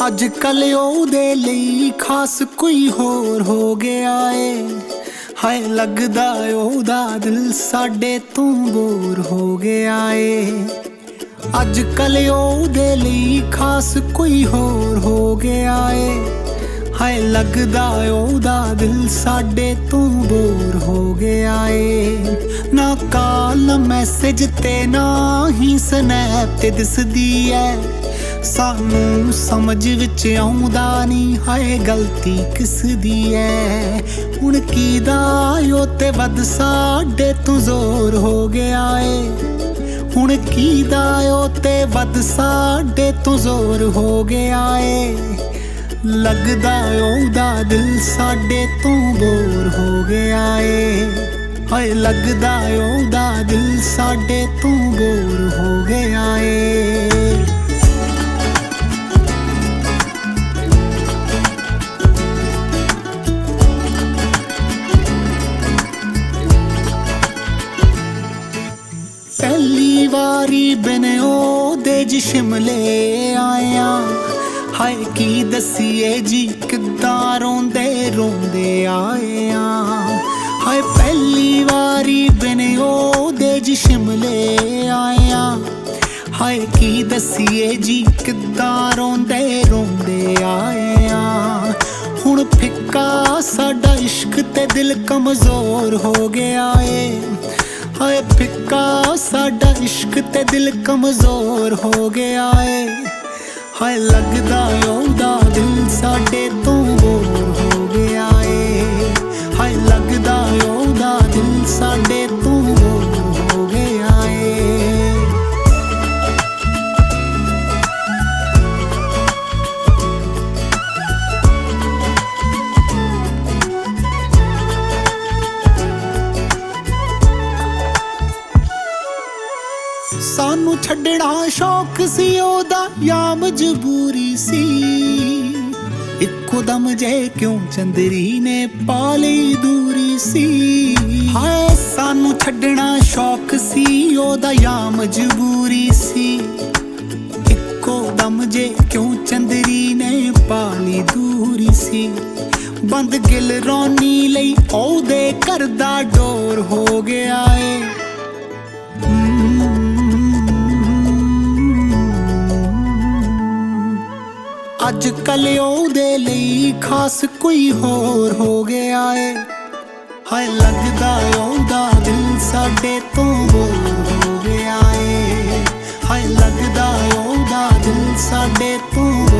ਅੱਜ ਕੱਲ ਉਹਦੇ ਲਈ ਖਾਸ ਕੋਈ ਹੋਰ ਹੋ ਗਿਆ ਏ। ਹਾਏ ਲੱਗਦਾ ਉਹਦਾ ਦਿਲ ਸਾਡੇ ਤੋਂ ਬੋਰ ਹੋ ਗਿਆ ਏ। ਅੱਜ ਕੱਲ ਉਹਦੇ ਲਈ ਖਾਸ ਕੋਈ ਹੋਰ ਹੋ ਗਿਆ ਏ। ਹਾਏ ਲੱਗਦਾ ਉਹਦਾ ਦਿਲ ਸਾਡੇ ਤੋਂ ਬੋਰ ਹੋ ਗਿਆ ਏ। ਨਾ ਕਾਲ ਨਾ ਮੈਸੇਜ ਤੇ ਨਾ ਹੀ ਸਨੈਪ ਤੇ ਦਿਸਦੀ ਐ। ਸਾਨੂੰ ਸਮਝ ਵਿੱਚ ਆਉਂਦਾ ਨਹੀਂ ਹਾਏ ਗਲਤੀ ਕਿਸ ਦੀ ਐ। ਹੁਣ ਕਿਹਦਾ ਓ ਤੇ ਵੱਧ ਸਾਡੇ ਤੋਂ ਜ਼ੋਰ ਹੋ ਗਿਆ ਏ। ਹੁਣ ਕਿਹਦਾ ਓ ਤੇ ਵੱਧ ਸਾਡੇ ਤੋਂ ਜ਼ੋਰ ਹੋ ਗਿਆ ਏ। ਲੱਗਦਾ ਉਹਦਾ ਦਿਲ ਸਾਡੇ ਤੋਂ ਬੋਰ ਹੋ ਗਿਆ ਏ। ਹਾਏ ਲੱਗਦਾ ਉਹਦਾ ਦਿਲ ਸਾਡੇ ਤੋਂ ਬੋਰ ਹੋ ਗਿਆ ਏ। ਪਹਿਲੀ ਵਾਰੀ ਬਿਨ ਉਹਦੇ ਜੀ ਸ਼ਿਮਲੇ ਆਇਆ। ਹਾਏ ਕੀ ਦਸੀਏ ਜੀ ਕਿੱਦਾਂ ਰੋਂਦੇ ਰੋਂਦੇ ਆਏ ਆ। ਹਾਏ ਪਹਿਲੀ ਵਾਰੀ ਬਿਨ ਉਹਦੇ ਜੀ ਸ਼ਿਮਲੇ ਆਇਆ। ਹਾਏ ਕੀ ਦਸੀਏ ਜੀ ਕਿੱਦਾਂ ਰੋਂਦੇ ਰੋਂਦੇ ਆਏ ਆ। ਹੁਣ ਫਿੱਕਾ ਸਾਡਾ ਇਸ਼ਕ ਤੇ ਦਿਲ ਕਮਜ਼ੋਰ ਹੋ ਗਿਆ ਏ। ਹਾਏ ਫਿੱਕਾ ਸਾਡਾ ਇਸ਼ਕ ਤੇ ਦਿਲ ਕਮਜ਼ੋਰ ਹੋ ਗਿਆ ਏ। ਹਾਏ ਲੱਗਦਾ ਉਹਦਾ ਦਿਲ ਸਾਡੇ ਤੋਂ ਬੋਰ ਹੋ ਗਿਆ ਏ। ਹਾਏ ਲੱਗਦਾ ਉਹਦਾ ਦਿਲ ਸਾਡੇ ਤੋਂ ਬੋਰ ਹੋ ਗਿਆ ਏ। ਸਾਨੂੰ ਛੱਡਣਾ ਸ਼ੌਕ ਸੀ ਉਹਦਾ ਜਾਂ ਮਜਬੂਰੀ ਸੀ। ਇੱਕੋ ਦਮ ਜੇ ਕਿਉਂ ਚੰਦਰੀ ਨੇ ਪਾ ਲਈ ਦੂਰੀ ਸੀ। ਹਾਏ ਸਾਨੂੰ ਛੱਡਣਾ ਸ਼ੌਕ ਸੀ ਉਹਦਾ ਜਾਂ ਮਜਬੂਰੀ ਸੀ। ਇੱਕੋ ਦਮ ਜੇ ਕਿਉਂ ਚੰਦਰੀ ਨੇ ਪਾ ਲਈ ਦੂਰੀ ਸੀ। ਬੰਦ ਗਿਲ ਰੌਣੀ ਲਈ ਉਹਦੇ ਘਰ ਦਾ ਡੋਰ ਹੋ ਗਿਆ ਏ। ਅੱਜ ਕੱਲ ਉਹਦੇ ਲਈ ਖਾਸ ਕੋਈ ਹੋਰ ਹੋ ਗਿਆ ਏ। ਹਾਏ ਲੱਗਦਾ ਉਹਦਾ ਦਿਲ ਸਾਡੇ ਤੋਂ ਬੋਰ ਹੋ ਗਿਆ ਏ। ਹਾਏ ਲੱਗਦਾ ਉਹਦਾ ਦਿਲ ਸਾਡੇ ਤੋਂ